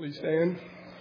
Please stand.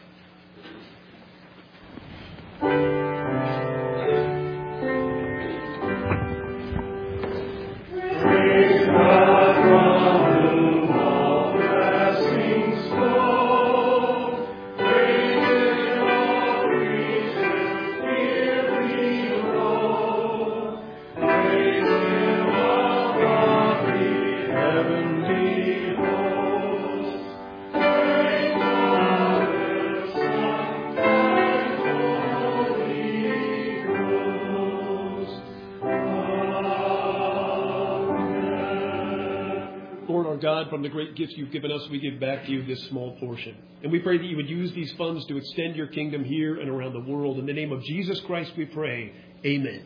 God, from the great gifts you've given us, we give back to you this small portion. And we pray that you would use these funds to extend your kingdom here and around the world. In the name of Jesus Christ we pray. Amen.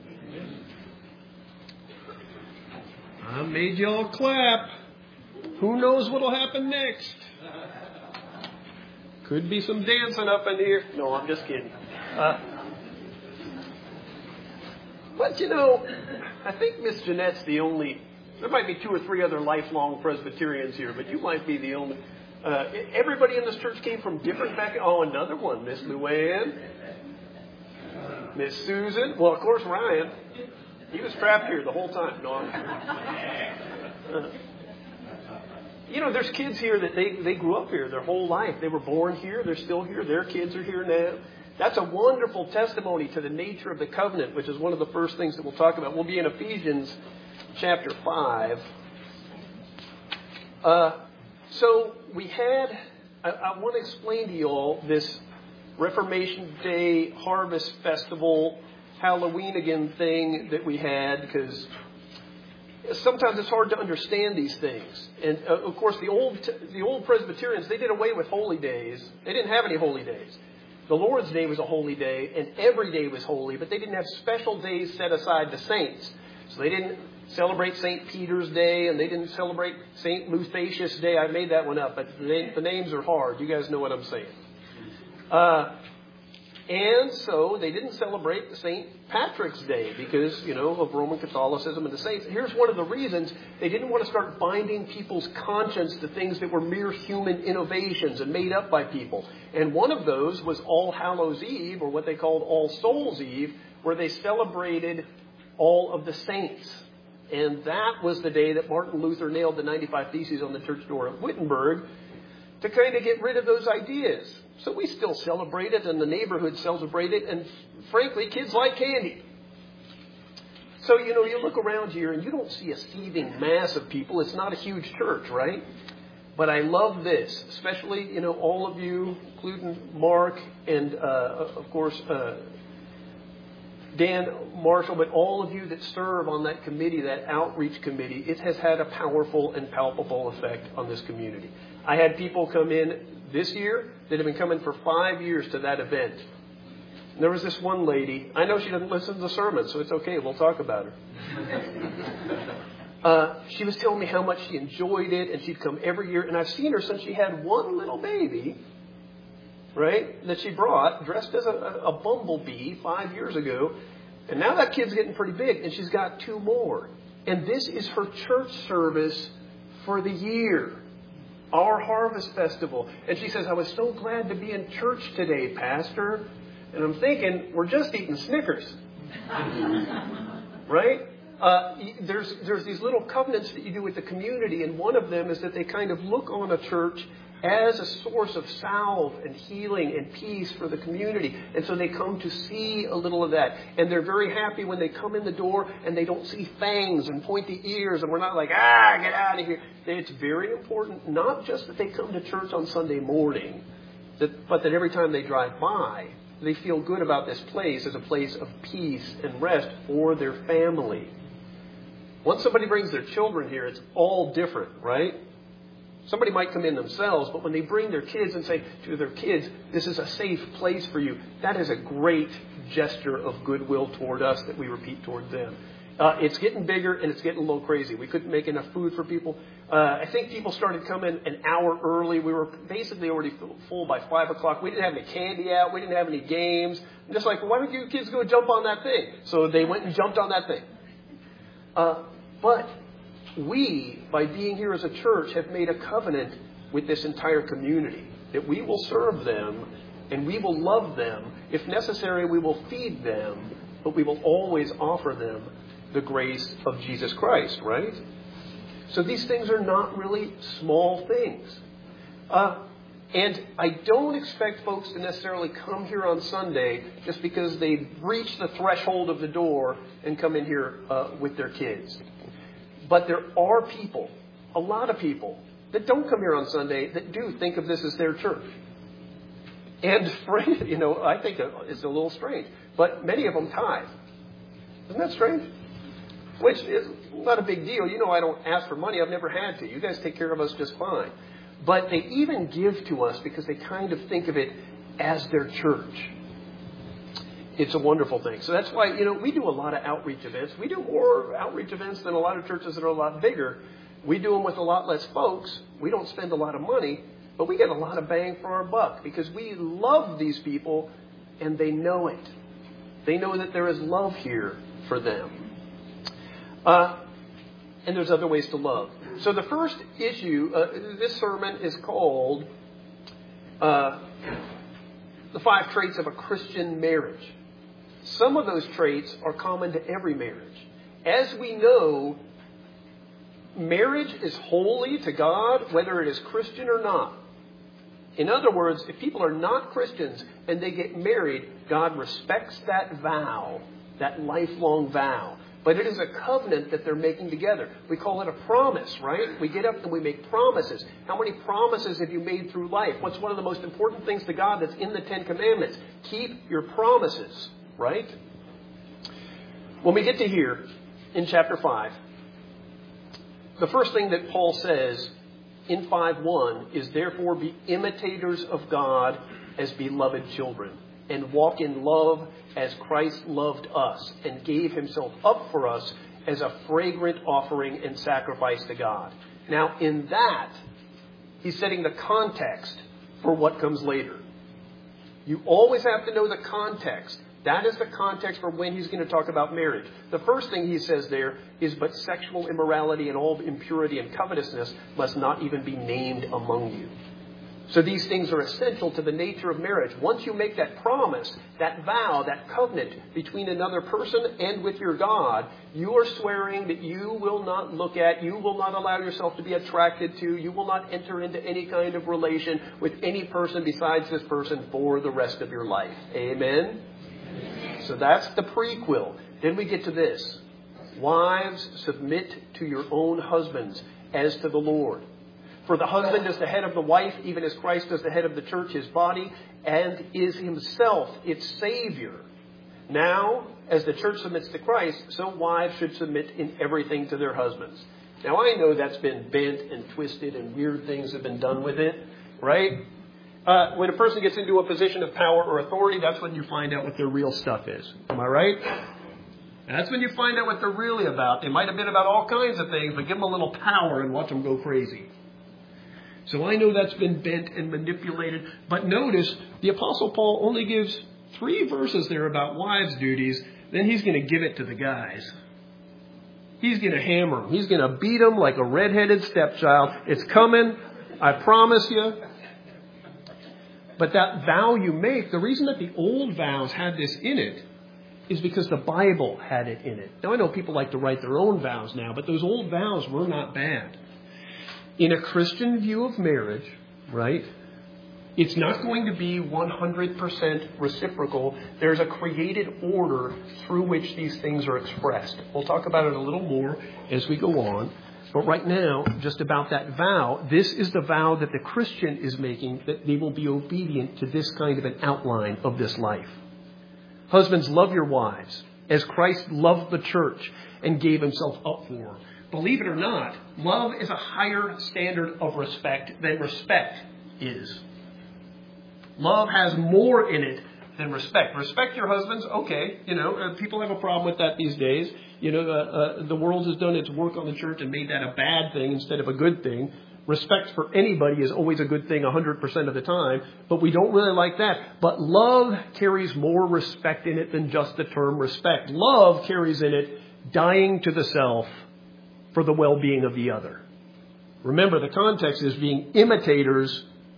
I made y'all clap. Who knows what'll happen next? Could be some dancing up in here. No, I'm just kidding. But you know, I think Miss Jeanette's the only... There might be 2 or 3 other lifelong Presbyterians here, but you might be the only. Everybody in this church came from different backgrounds. Oh, another one. Miss Luann. Miss Susan. Well, of course, Ryan. He was trapped here the whole time. No, you know, there's kids here that they grew up here their whole life. They were born here. They're still here. Their kids are here now. That's a wonderful testimony to the nature of the covenant, which is one of the first things that we'll talk about. We'll be in Ephesians chapter 5. So we had, I want to explain to you all this Reformation Day Harvest Festival Halloween-again thing that we had, because sometimes it's hard to understand these things. And of course, the old Presbyterians, they did away with holy days. They didn't have any holy days. The Lord's Day was a holy day, and every day was holy, but they didn't have special days set aside to saints. So they didn't celebrate St. Peter's Day, and they didn't celebrate St. Luthatius Day. I made that one up, but the names are hard. You guys know what I'm saying. And so they didn't celebrate St. Patrick's Day because, you know, of Roman Catholicism and the saints. Here's one of the reasons: they didn't want to start binding people's conscience to things that were mere human innovations and made up by people. And one of those was All Hallows Eve, or what they called All Souls Eve, where they celebrated all of the saints. And that was the day that Martin Luther nailed the 95 Theses on the church door of Wittenberg to kind of get rid of those ideas. So we still celebrate it, and the neighborhood celebrate it, and frankly, kids like candy. So, you know, you look around here and you don't see a seething mass of people. It's not a huge church, right? But I love this, especially, you know, all of you, including Mark and, of course, Dan Marshall, but all of you that serve on that committee, that outreach committee, it has had a powerful and palpable effect on this community. I had people come in this year that have been coming for 5 years to that event. And there was this one lady. I know she doesn't listen to the sermon, so it's okay. We'll talk about her. She was telling me how much she enjoyed it, and she'd come every year. And I've seen her since she had one little baby, right, that she brought, dressed as a bumblebee 5 years ago. And now that kid's getting pretty big, and she's got 2 more. And this is her church service for the year, our Harvest Festival. And she says, I was so glad to be in church today, Pastor. And I'm thinking, we're just eating Snickers. Right? There's these little covenants that you do with the community, and one of them is that they kind of look on a church as a source of salve and healing and peace for the community. And so they come to see a little of that. And they're very happy when they come in the door and they don't see fangs and pointy ears, and we're not like, get out of here. It's very important, not just that they come to church on Sunday morning, but that every time they drive by, they feel good about this place as a place of peace and rest for their family. Once somebody brings their children here, it's all different, right? Somebody might come in themselves, but when they bring their kids and say to their kids, this is a safe place for you, that is a great gesture of goodwill toward us that we repeat toward them. It's getting bigger, and it's getting a little crazy. We couldn't make enough food for people. I think people started coming an hour early. We were basically already full by 5 o'clock. We didn't have any candy out. We didn't have any games. I'm just like, why don't you kids go jump on that thing? So they went and jumped on that thing. But we, by being here as a church, have made a covenant with this entire community. that we will serve them and we will love them. If necessary, we will feed them, but we will always offer them the grace of Jesus Christ, right? So these things are not really small things. And I don't expect folks to necessarily come here on Sunday just because they've reached the threshold of the door and come in here with their kids. But there are people, a lot of people, that don't come here on Sunday that do think of this as their church. And, I think it's a little strange. But many of them tithe. Isn't that strange? Which is not a big deal. I don't ask for money. I've never had to. You guys take care of us just fine. But they even give to us because they kind of think of it as their church. It's a wonderful thing. So that's why, we do a lot of outreach events. We do more outreach events than a lot of churches that are a lot bigger. We do them with a lot less folks. We don't spend a lot of money, but we get a lot of bang for our buck because we love these people and they know it. They know that there is love here for them. And there's other ways to love. So the first issue, this sermon is called The 5 Traits of a Christian Marriage. Some of those traits are common to every marriage. As we know, marriage is holy to God, whether it is Christian or not. In other words, if people are not Christians and they get married, God respects that vow, that lifelong vow. But it is a covenant that they're making together. We call it a promise, right? We get up and we make promises. How many promises have you made through life? What's one of the most important things to God that's in the 10 Commandments? Keep your promises, right? When we get to here, in chapter 5, the first thing that Paul says in 5:1 is, therefore be imitators of God as beloved children, and walk in love as Christ loved us and gave himself up for us as a fragrant offering and sacrifice to God. Now, in that, he's setting the context for what comes later. You always have to know the context. That is the context for when he's going to talk about marriage. The first thing he says there is, but sexual immorality and all impurity and covetousness must not even be named among you. So these things are essential to the nature of marriage. Once you make that promise, that vow, that covenant between another person and with your God, you are swearing that you will not look at, you will not allow yourself to be attracted to, you will not enter into any kind of relation with any person besides this person for the rest of your life. Amen? So that's the prequel. Then we get to this. Wives, submit to your own husbands as to the Lord. For the husband is the head of the wife, even as Christ is the head of the church, his body, and is himself its Savior. Now, as the church submits to Christ, so wives should submit in everything to their husbands. Now, I know that's been bent and twisted and weird things have been done with it, right? When a person gets into a position of power or authority, that's when you find out what their real stuff is. Am I right? That's when you find out what they're really about. They might have been about all kinds of things, but give them a little power and watch them go crazy. So I know that's been bent and manipulated. But notice, the Apostle Paul only gives 3 verses there about wives' duties. Then he's going to give it to the guys. He's going to hammer them. He's going to beat them like a redheaded stepchild. It's coming. I promise you. But that vow you make, the reason that the old vows had this in it is because the Bible had it in it. Now, I know people like to write their own vows now, but those old vows were not bad. In a Christian view of marriage, right, it's not going to be 100% reciprocal. There's a created order through which these things are expressed. We'll talk about it a little more as we go on. But right now, just about that vow, this is the vow that the Christian is making, that they will be obedient to this kind of an outline of this life. Husbands, love your wives as Christ loved the church and gave himself up for her. Believe it or not, love is a higher standard of respect than respect is. Love has more in it than respect. Respect your husbands, okay. People have a problem with that these days. The world has done its work on the church and made that a bad thing instead of a good thing. Respect for anybody is always a good thing 100% of the time, but we don't really like that. But love carries more respect in it than just the term respect. Love carries in it dying to the self for the well-being of the other. Remember, the context is being imitators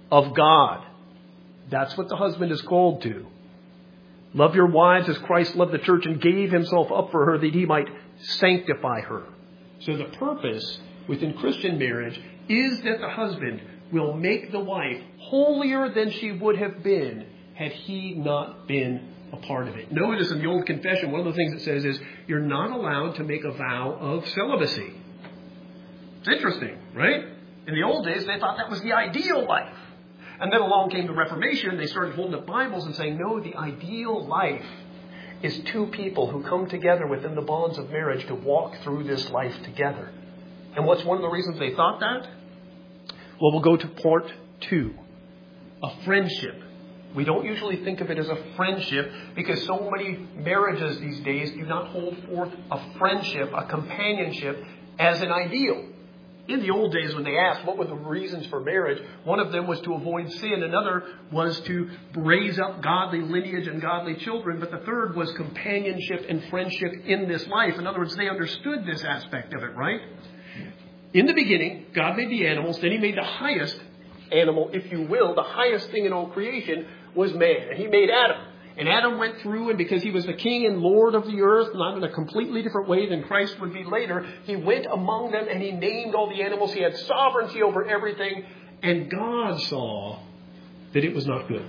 of God. That's what the husband is called to. Love your wives as Christ loved the church and gave himself up for her that he might sanctify her. So the purpose within Christian marriage is that the husband will make the wife holier than she would have been had he not been a part of it. Notice in the Old Confession, one of the things it says is you're not allowed to make a vow of celibacy. It's interesting, right? In the old days, they thought that was the ideal life. And then along came the Reformation, and they started holding up Bibles and saying, no, the ideal life is two people who come together within the bonds of marriage to walk through this life together. And what's one of the reasons they thought that? Well, we'll go to part 2. A friendship. We don't usually think of it as a friendship because so many marriages these days do not hold forth a friendship, a companionship, as an ideal. In the old days when they asked what were the reasons for marriage, one of them was to avoid sin. Another was to raise up godly lineage and godly children. But the third was companionship and friendship in this life. In other words, they understood this aspect of it, right? In the beginning, God made the animals. Then he made the highest animal, if you will, the highest thing in all creation was man. And he made Adam. And Adam went through, and because he was the king and Lord of the earth, not in a completely different way than Christ would be later, he went among them and he named all the animals. He had sovereignty over everything. And God saw that it was not good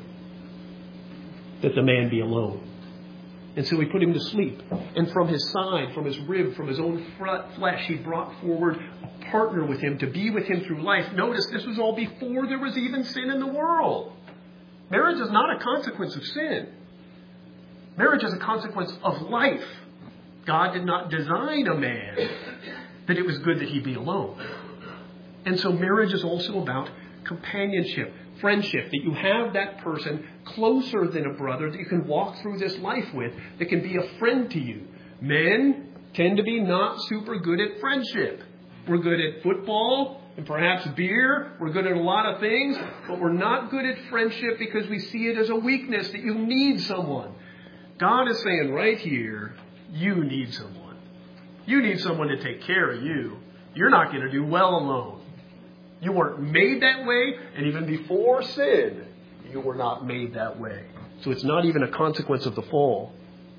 that the man be alone. And so he put him to sleep. And from his side, from his rib, from his own flesh, he brought forward a partner with him to be with him through life. Notice this was all before there was even sin in the world. Marriage is not a consequence of sin. Marriage is a consequence of life. God did not design a man that it was good that he be alone. And so marriage is also about companionship, friendship, that you have that person closer than a brother that you can walk through this life with, that can be a friend to you. Men tend to be not super good at friendship. We're good at football and perhaps beer. We're good at a lot of things, but we're not good at friendship because we see it as a weakness, that you need someone. God is saying right here, you need someone. You need someone to take care of you. You're not going to do well alone. You weren't made that way, and even before sin, you were not made that way. So it's not even a consequence of the fall.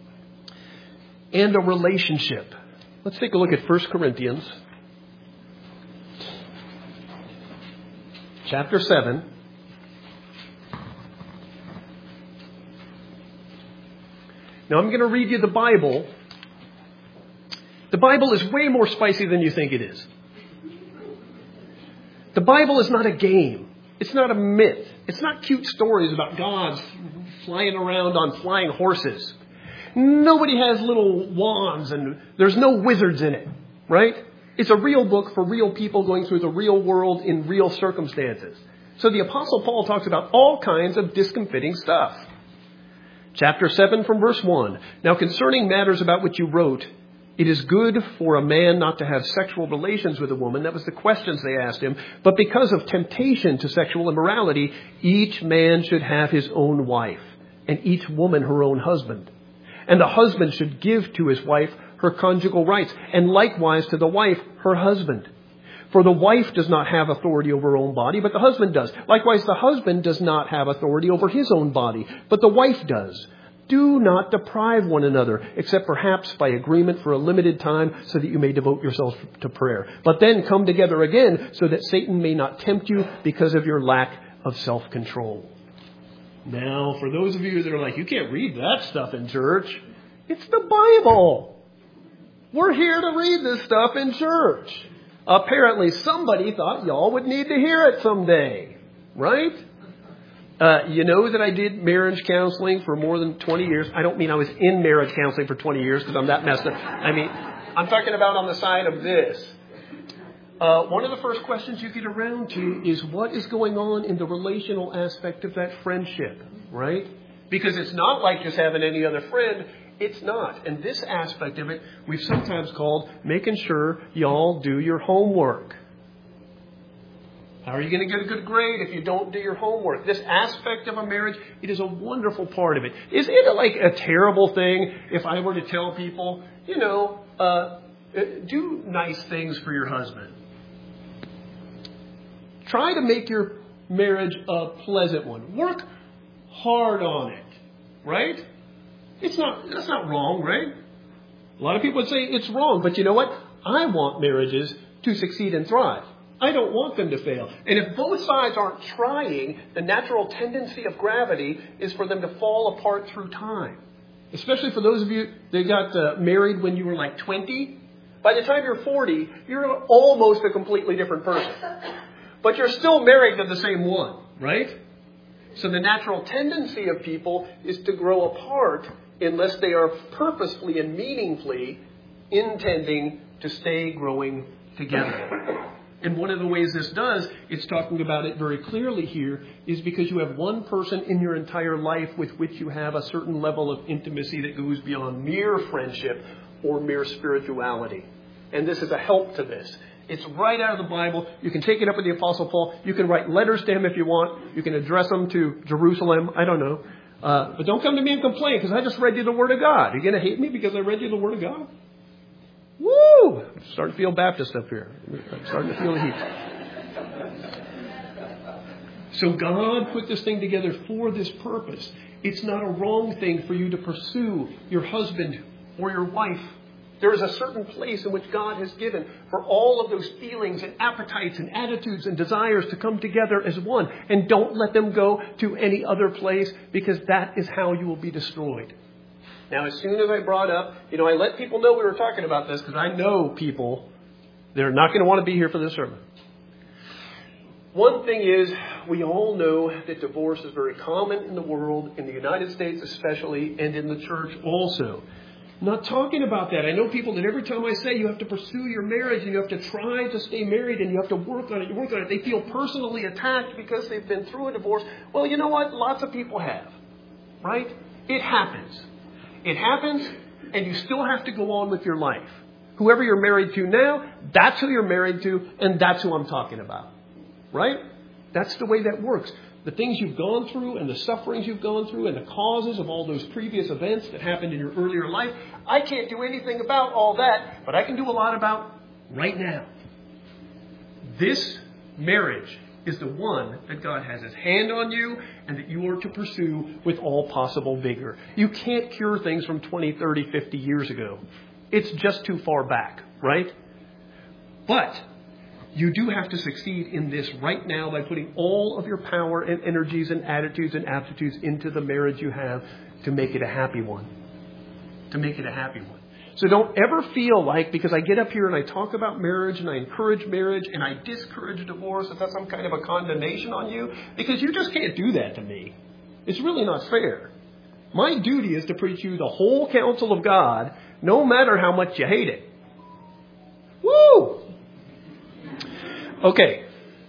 And a relationship. Let's take a look at 1 Corinthians chapter 7. Now, I'm going to read you the Bible. The Bible is way more spicy than you think it is. The Bible is not a game. It's not a myth. It's not cute stories about gods flying around on flying horses. Nobody has little wands and there's no wizards in it, right? It's a real book for real people going through the real world in real circumstances. So the Apostle Paul talks about all kinds of discomfiting stuff. Chapter 7 from verse 1. Now concerning matters about which you wrote, it is good for a man not to have sexual relations with a woman. That was the questions they asked him. But because of temptation to sexual immorality, each man should have his own wife, and each woman her own husband. And the husband should give to his wife her conjugal rights, and likewise to the wife her husband. For the wife does not have authority over her own body, but the husband does. Likewise, the husband does not have authority over his own body, but the wife does. Do not deprive one another, except perhaps by agreement for a limited time, so that you may devote yourselves to prayer. But then come together again, so that Satan may not tempt you because of your lack of self-control. Now, for those of you that are like, you can't read that stuff in church, it's the Bible. We're here to read this stuff in church. Apparently somebody thought y'all would need to hear it someday, right? You know that I did marriage counseling for more than 20 years. I don't mean I was in marriage counseling for 20 years because I'm that messed up. I mean, I'm talking about on the side of this. One of the first questions you get around to is what is going on in the relational aspect of that friendship, right? Because it's not like just having any other friend. It's not. And this aspect of it, we've sometimes called making sure y'all do your homework. How are you going to get a good grade if you don't do your homework? This aspect of a marriage, it is a wonderful part of it. Is it like a terrible thing if I were to tell people, do nice things for your husband? Try to make your marriage a pleasant one. Work hard on it, right? That's not wrong, right? A lot of people would say it's wrong, but you know what? I want marriages to succeed and thrive. I don't want them to fail. And if both sides aren't trying, the natural tendency of gravity is for them to fall apart through time. Especially for those of you that got married when you were like 20. By the time you're 40, you're almost a completely different person. But you're still married to the same one, right? So the natural tendency of people is to grow apart unless they are purposefully and meaningfully intending to stay growing together. And one of the ways this does, it's talking about it very clearly here, is because you have one person in your entire life with which you have a certain level of intimacy that goes beyond mere friendship or mere spirituality. And this is a help to this. It's right out of the Bible. You can take it up with the Apostle Paul. You can write letters to him if you want. You can address them to Jerusalem. I don't know. But don't come to me and complain because I just read you the Word of God. Are you going to hate me because I read you the Word of God? Woo! I'm starting to feel Baptist up here. I'm starting to feel the heat. So God put this thing together for this purpose. It's not a wrong thing for you to pursue your husband or your wife. There is a certain place in which God has given for all of those feelings and appetites and attitudes and desires to come together as one. And don't let them go to any other place because that is how you will be destroyed. Now, as soon as I brought up, I let people know we were talking about this because I know people that are not going to want to be here for this sermon. One thing is, we all know that divorce is very common in the world, in the United States especially, and in the church also. I'm not talking about that. I know people that every time I say you have to pursue your marriage and you have to try to stay married and you have to work on it, they feel personally attacked because they've been through a divorce. Well, you know what? Lots of people have, right? It happens. It happens, and you still have to go on with your life. Whoever you're married to now, that's who you're married to, and that's who I'm talking about. Right? That's the way that works. The things you've gone through and the sufferings you've gone through and the causes of all those previous events that happened in your earlier life, I can't do anything about all that, but I can do a lot about right now. This marriage is the one that God has his hand on you and that you are to pursue with all possible vigor. You can't cure things from 20, 30, 50 years ago. It's just too far back, right? But you do have to succeed in this right now by putting all of your power and energies and attitudes and aptitudes into the marriage you have to make it a happy one. To make it a happy one. So don't ever feel like, because I get up here and I talk about marriage and I encourage marriage and I discourage divorce, that that's some kind of a condemnation on you, because you just can't do that to me. It's really not fair. My duty is to preach you the whole counsel of God, no matter how much you hate it. Woo! Okay.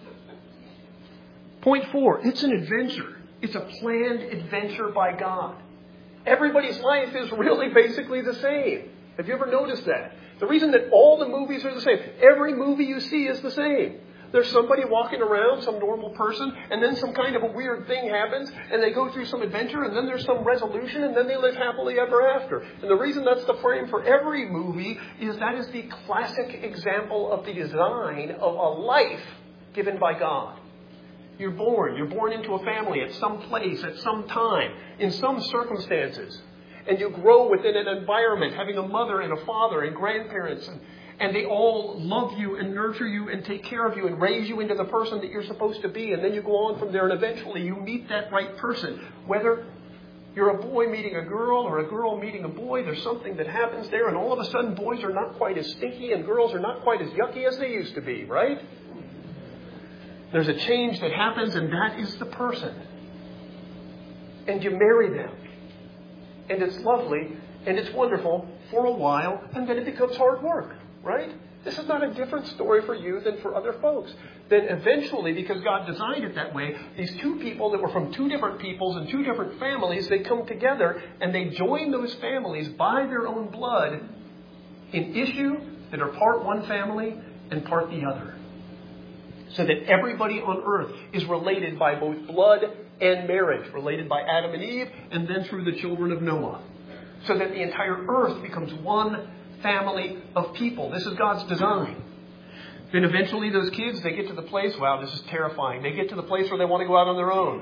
Point 4, it's an adventure. It's a planned adventure by God. Everybody's life is really basically the same. Have you ever noticed that? The reason that all the movies are the same, every movie you see is the same. There's somebody walking around, some normal person, and then some kind of a weird thing happens, and they go through some adventure, and then there's some resolution, and then they live happily ever after. And the reason that's the frame for every movie is that is the classic example of the design of a life given by God. You're born into a family at some place, at some time, in some circumstances. And you grow within an environment, having a mother and a father and grandparents, and they all love you and nurture you and take care of you and raise you into the person that you're supposed to be. And then you go on from there and eventually you meet that right person. Whether you're a boy meeting a girl or a girl meeting a boy, there's something that happens there, and all of a sudden boys are not quite as stinky and girls are not quite as yucky as they used to be, right? There's a change that happens, and that is the person. And you marry them. And it's lovely, and it's wonderful for a while, and then it becomes hard work, right? This is not a different story for you than for other folks. Then eventually, because God designed it that way, these two people that were from two different peoples and two different families, they come together, and they join those families by their own blood in issue that are part one family and part the other. So that everybody on earth is related by both blood and marriage, related by Adam and Eve, and then through the children of Noah. So that the entire earth becomes one family of people. This is God's design. Then eventually those kids, they get to the place, wow, this is terrifying. They get to the place where they want to go out on their own.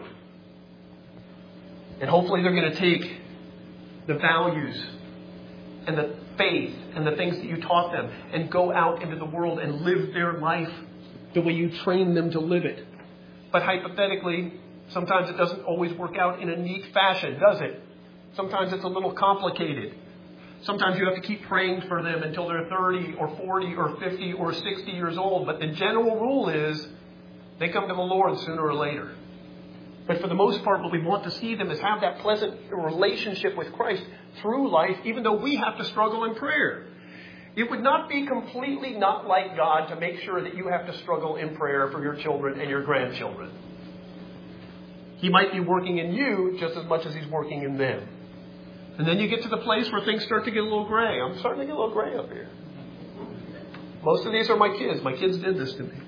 And hopefully they're going to take the values and the faith and the things that you taught them and go out into the world and live their life the way you trained them to live it. But hypothetically, sometimes it doesn't always work out in a neat fashion, does it? Sometimes it's a little complicated. Sometimes you have to keep praying for them until they're 30 or 40 or 50 or 60 years old. But the general rule is they come to the Lord sooner or later. But for the most part, what we want to see them is have that pleasant relationship with Christ through life, even though we have to struggle in prayer. It would not be completely not like God to make sure that you have to struggle in prayer for your children and your grandchildren. He might be working in you just as much as He's working in them. And then you get to the place where things start to get a little gray. I'm starting to get a little gray up here. Most of these are my kids. My kids did this to me.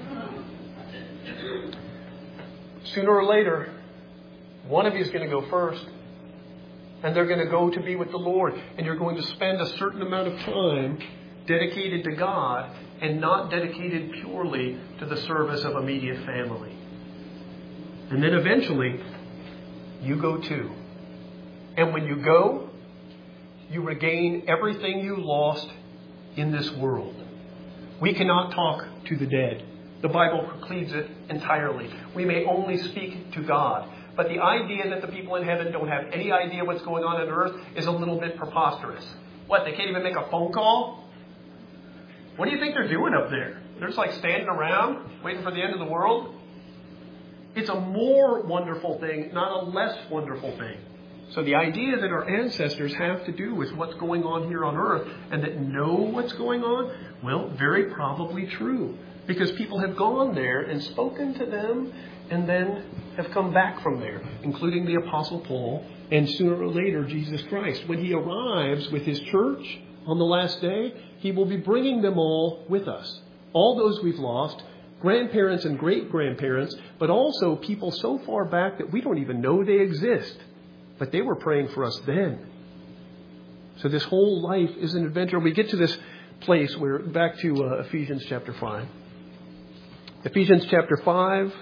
Sooner or later, one of you is going to go first. And they're going to go to be with the Lord. And you're going to spend a certain amount of time dedicated to God and not dedicated purely to the service of immediate family. And then eventually, you go too. And when you go, you regain everything you lost in this world. We cannot talk to the dead. The Bible precludes it entirely. We may only speak to God. But the idea that the people in heaven don't have any idea what's going on earth is a little bit preposterous. What, they can't even make a phone call? What do you think they're doing up there? They're just like standing around, waiting for the end of the world? It's a more wonderful thing, not a less wonderful thing. So the idea that our ancestors have to do with what's going on here on earth and that know what's going on, well, very probably true. Because people have gone there and spoken to them and then have come back from there, including the Apostle Paul and sooner or later Jesus Christ. When He arrives with His church on the last day, He will be bringing them all with us. All those we've lost, grandparents and great-grandparents, but also people so far back that we don't even know they exist. But they were praying for us then. So this whole life is an adventure. We get to this place where, back to Ephesians chapter 5. Ephesians chapter 5,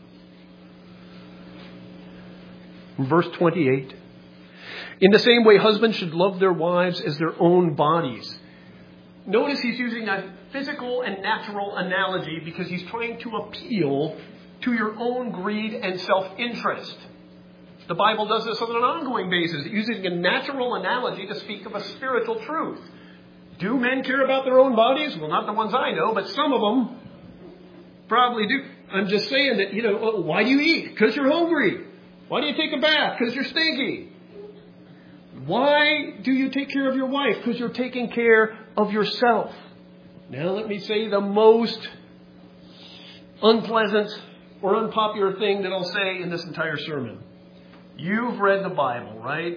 verse 28. In the same way, husbands should love their wives as their own bodies. Notice he's using a physical and natural analogy because he's trying to appeal to your own greed and self-interest. The Bible does this on an ongoing basis, using a natural analogy to speak of a spiritual truth. Do men care about their own bodies? Well, not the ones I know, but some of them probably do. I'm just saying that, why do you eat? Because you're hungry. Why do you take a bath? Because you're stinky. Why do you take care of your wife? Because you're taking care of yourself. Now let me say the most unpleasant or unpopular thing that I'll say in this entire sermon. You've read the Bible, right?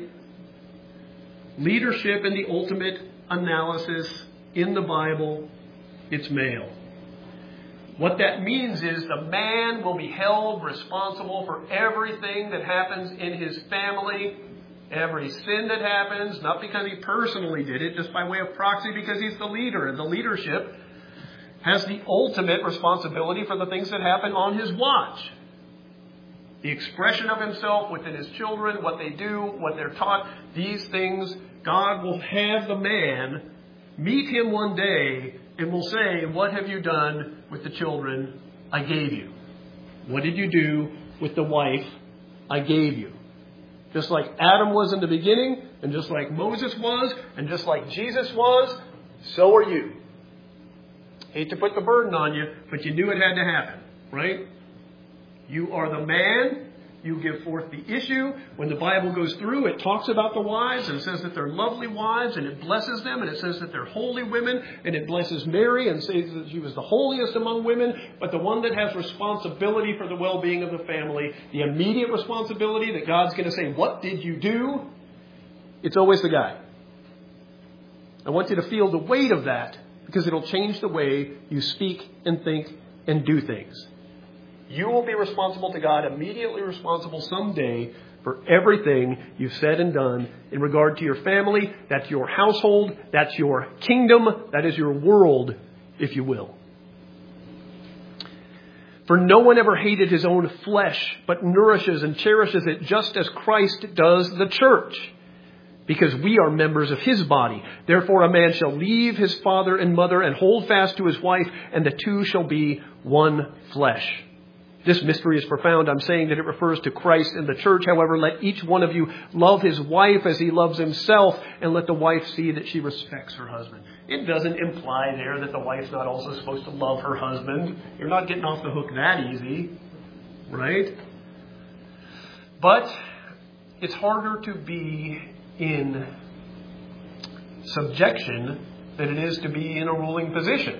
Leadership in the ultimate analysis in the Bible, it's male. What that means is the man will be held responsible for everything that happens in his family, every sin that happens, not because he personally did it, just by way of proxy because he's the leader. And the leadership has the ultimate responsibility for the things that happen on his watch. The expression of himself within his children, what they do, what they're taught, these things, God will have the man meet him one day and will say, what have you done with the children I gave you? What did you do with the wife I gave you? Just like Adam was in the beginning, and just like Moses was, and just like Jesus was, so are you. Hate to put the burden on you, but you knew it had to happen, right? You are the man. You give forth the issue. When the Bible goes through, it talks about the wives and says that they're lovely wives and it blesses them. And it says that they're holy women and it blesses Mary and says that she was the holiest among women. But the one that has responsibility for the well-being of the family, the immediate responsibility that God's going to say, what did you do? It's always the guy. I want you to feel the weight of that because it'll change the way you speak and think and do things. You will be responsible to God, immediately responsible someday for everything you've said and done in regard to your family. That's your household. That's your kingdom. That is your world, if you will. For no one ever hated his own flesh, but nourishes and cherishes it just as Christ does the church, because we are members of his body. Therefore a man shall leave his father and mother and hold fast to his wife, and the two shall be one flesh. This mystery is profound. I'm saying that it refers to Christ and the church. However, let each one of you love his wife as he loves himself, and let the wife see that she respects her husband. It doesn't imply there that the wife's not also supposed to love her husband. You're not getting off the hook that easy, right? But it's harder to be in subjection than it is to be in a ruling position.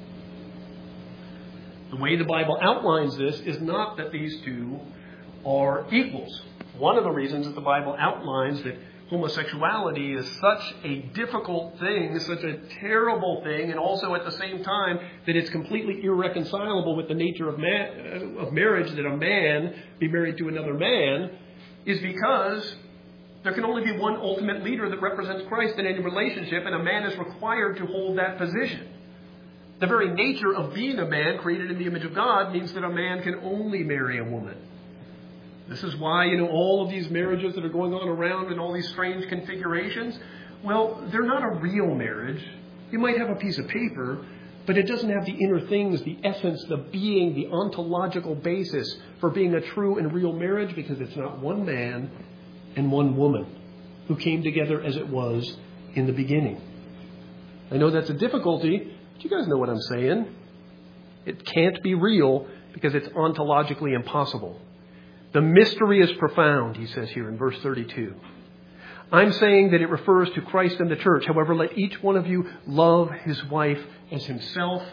The way the Bible outlines this is not that these two are equals. One of the reasons that the Bible outlines that homosexuality is such a difficult thing, such a terrible thing, and also at the same time that it's completely irreconcilable with the nature of marriage, that a man be married to another man, is because there can only be one ultimate leader that represents Christ in any relationship, and a man is required to hold that position. The very nature of being a man created in the image of God means that a man can only marry a woman. This is why, all of these marriages that are going on around in all these strange configurations, well, they're not a real marriage. You might have a piece of paper, but it doesn't have the inner things, the essence, the being, the ontological basis for being a true and real marriage, because it's not one man and one woman who came together as it was in the beginning. I know that's a difficulty. You guys know what I'm saying. It can't be real because it's ontologically impossible. The mystery is profound, he says here in verse 32. I'm saying that it refers to Christ and the church. However, let each one of you love his wife as himself.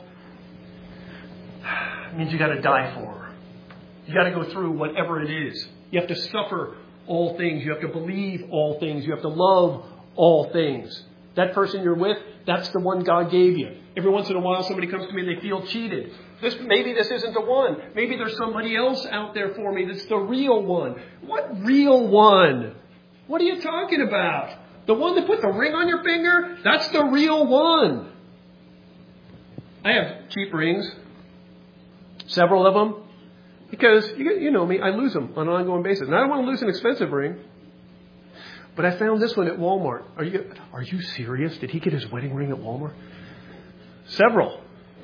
It means you got to die for her. You got to go through whatever it is. You have to suffer all things. You have to believe all things. You have to love all things. That person you're with, that's the one God gave you. Every once in a while, somebody comes to me and they feel cheated. Maybe this isn't the one. Maybe there's somebody else out there for me that's the real one. What real one? What are you talking about? The one that put the ring on your finger? That's the real one. I have cheap rings. Several of them. Because, you know me, I lose them on an ongoing basis. And I don't want to lose an expensive ring. But I found this one at Walmart. Are you serious? Did he get his wedding ring at Walmart? Several.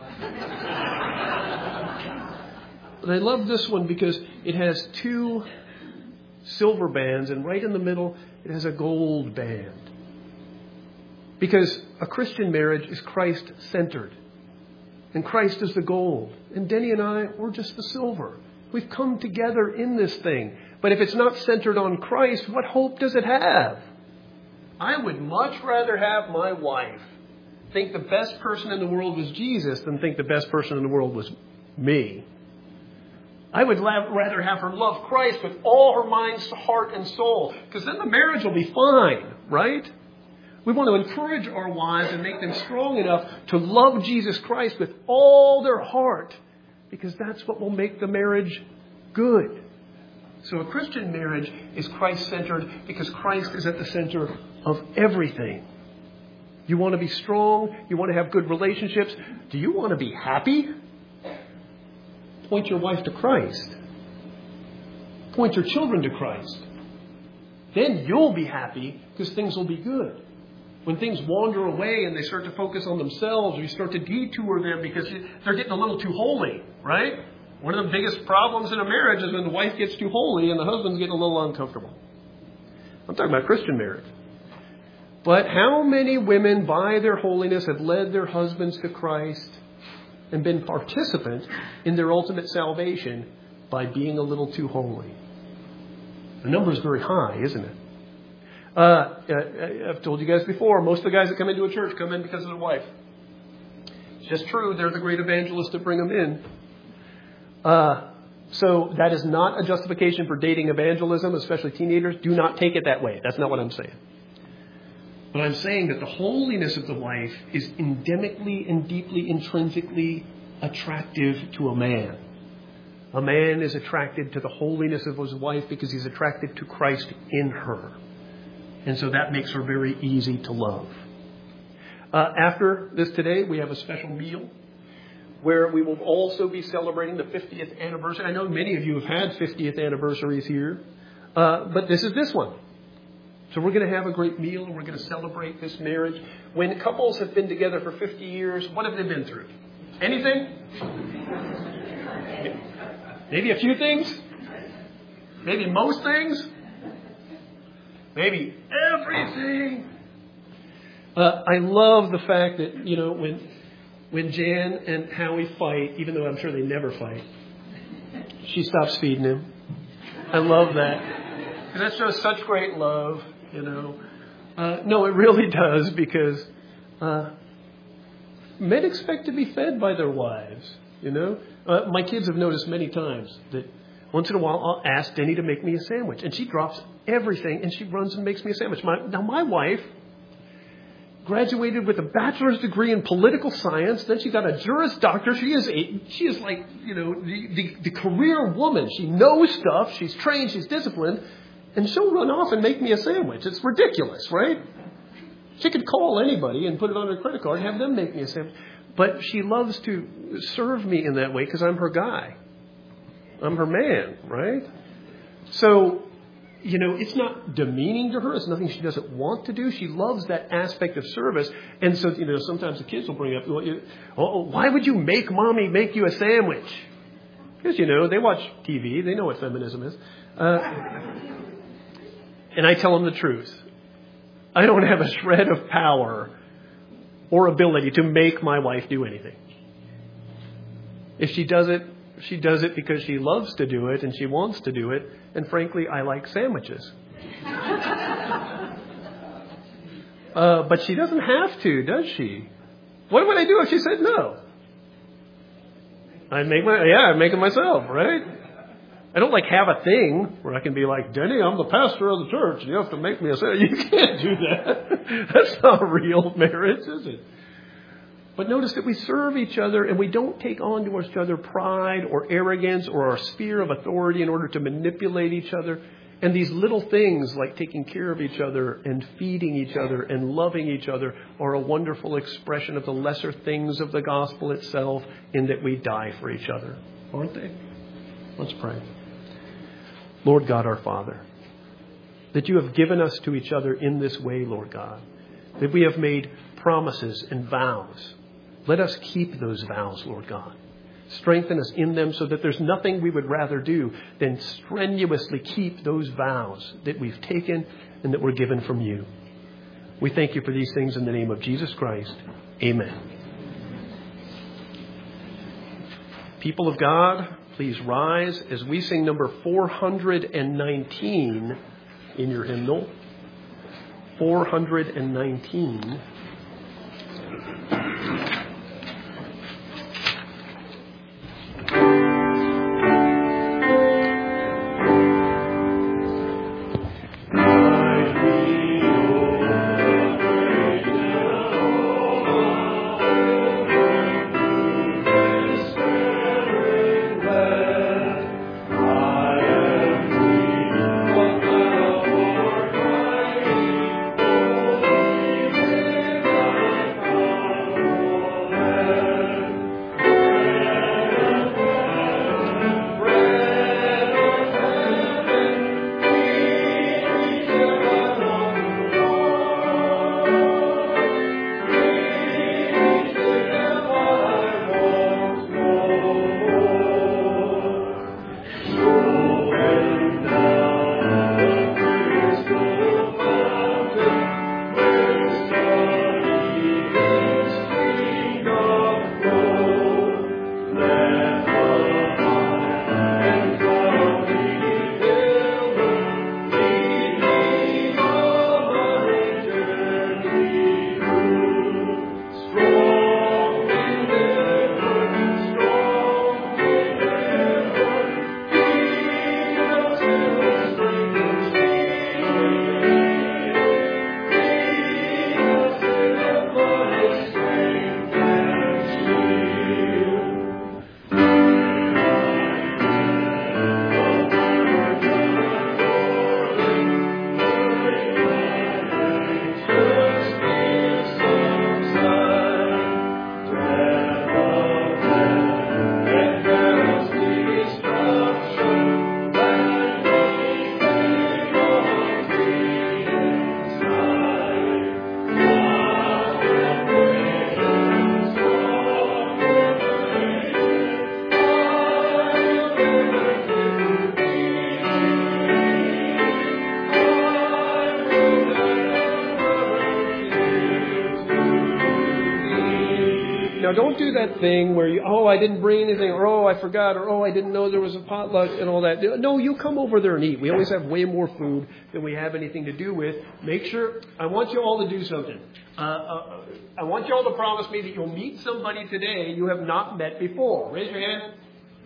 But I love this one because it has two silver bands, and right in the middle it has a gold band. Because a Christian marriage is Christ-centered. And Christ is the gold. And Denny and I, we're just the silver. We've come together in this thing. But if it's not centered on Christ, what hope does it have? I would much rather have my wife think the best person in the world was Jesus than think the best person in the world was me. I would rather have her love Christ with all her mind, heart, and soul. Because then the marriage will be fine, right? We want to encourage our wives and make them strong enough to love Jesus Christ with all their heart. Because that's what will make the marriage good. So a Christian marriage is Christ-centered because Christ is at the center of everything. You want to be strong? You want to have good relationships? Do you want to be happy? Point your wife to Christ. Point your children to Christ. Then you'll be happy because things will be good. When things wander away and they start to focus on themselves, or you start to detour them because they're getting a little too holy, right? One of the biggest problems in a marriage is when the wife gets too holy and the husband's getting a little uncomfortable. I'm talking about Christian marriage. But how many women, by their holiness, have led their husbands to Christ and been participants in their ultimate salvation by being a little too holy? The number is very high, isn't it? I've told you guys before, most of the guys that come into a church come in because of their wife. It's just true. They're the great evangelists that bring them in. So that is not a justification for dating evangelism, especially teenagers. Do not take it that way. That's not what I'm saying. But I'm saying that the holiness of the wife is endemically and deeply intrinsically attractive to a man. A man is attracted to the holiness of his wife because he's attracted to Christ in her. And so that makes her very easy to love. After this today, we have a special meal. where we will also be celebrating the 50th anniversary. I know many of you have had 50th anniversaries here, but this is this one. So we're going to have a great meal, and we're going to celebrate this marriage. When couples have been together for 50 years, what have they been through? Anything? Maybe a few things? Maybe most things? Maybe everything? I love the fact that, you know, when Jan and Howie fight, even though I'm sure they never fight, she stops feeding him. I love that. And that shows such great love, you know. No, it really does, because men expect to be fed by their wives, you know. My kids have noticed many times that once in a while I'll ask Denny to make me a sandwich, and she drops everything and she runs and makes me a sandwich. My wife graduated with a bachelor's degree in political science. Then she got a Juris Doctor. She is like, you know, the career woman. She knows stuff. She's trained. She's disciplined. And she'll run off and make me a sandwich. It's ridiculous, right? She could call anybody and put it on her credit card and have them make me a sandwich. But she loves to serve me in that way because I'm her guy. I'm her man, right? So, you know, it's not demeaning to her. It's nothing she doesn't want to do. She loves that aspect of service. And so, you know, sometimes the kids will bring up, why would you make mommy make you a sandwich? Because, you know, they watch TV. They know what feminism is. And I tell them the truth. I don't have a shred of power or ability to make my wife do anything. If she does it because she loves to do it and she wants to do it. And frankly, I like sandwiches. But she doesn't have to, does she? What would I do if she said no? I'd make it myself, right? I don't like have a thing where I can be like, Denny, I'm the pastor of the church, and you have to make me a sandwich. You can't do that. That's not real marriage, is it? But notice that we serve each other, and we don't take on to each other pride or arrogance or our sphere of authority in order to manipulate each other. And these little things like taking care of each other and feeding each other and loving each other are a wonderful expression of the lesser things of the gospel itself, in that we die for each other. Aren't they? Let's pray. Lord God, our Father, that you have given us to each other in this way, Lord God, that we have made promises and vows. Let us keep those vows, Lord God. Strengthen us in them so that there's nothing we would rather do than strenuously keep those vows that we've taken and that were given from you. We thank you for these things in the name of Jesus Christ. Amen. People of God, please rise as we sing number 419 in your hymnal. 419. don't do that thing where I didn't bring anything, or I forgot, or I didn't know there was a potluck and all that. No, you come over there and eat. We always have way more food than we have anything to do with. Make sure, I want you all to do something. I want you all to promise me that you'll meet somebody today you have not met before. Raise your hand.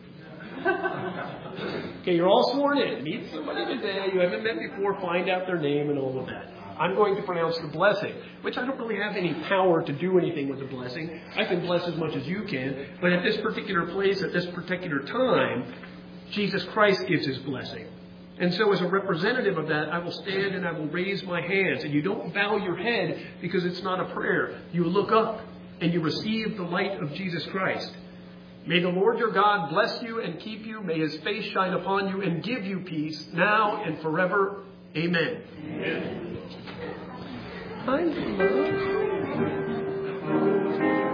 Okay, you're all sworn in. Meet somebody today you haven't met before, find out their name and all of that. I'm going to pronounce the blessing, which I don't really have any power to do anything with the blessing. I can bless as much as you can, but at this particular place, at this particular time, Jesus Christ gives his blessing. And so as a representative of that, I will stand and I will raise my hands. And you don't bow your head because it's not a prayer. You look up and you receive the light of Jesus Christ. May the Lord your God bless you and keep you. May his face shine upon you and give you peace now and forever. Amen. Amen. I love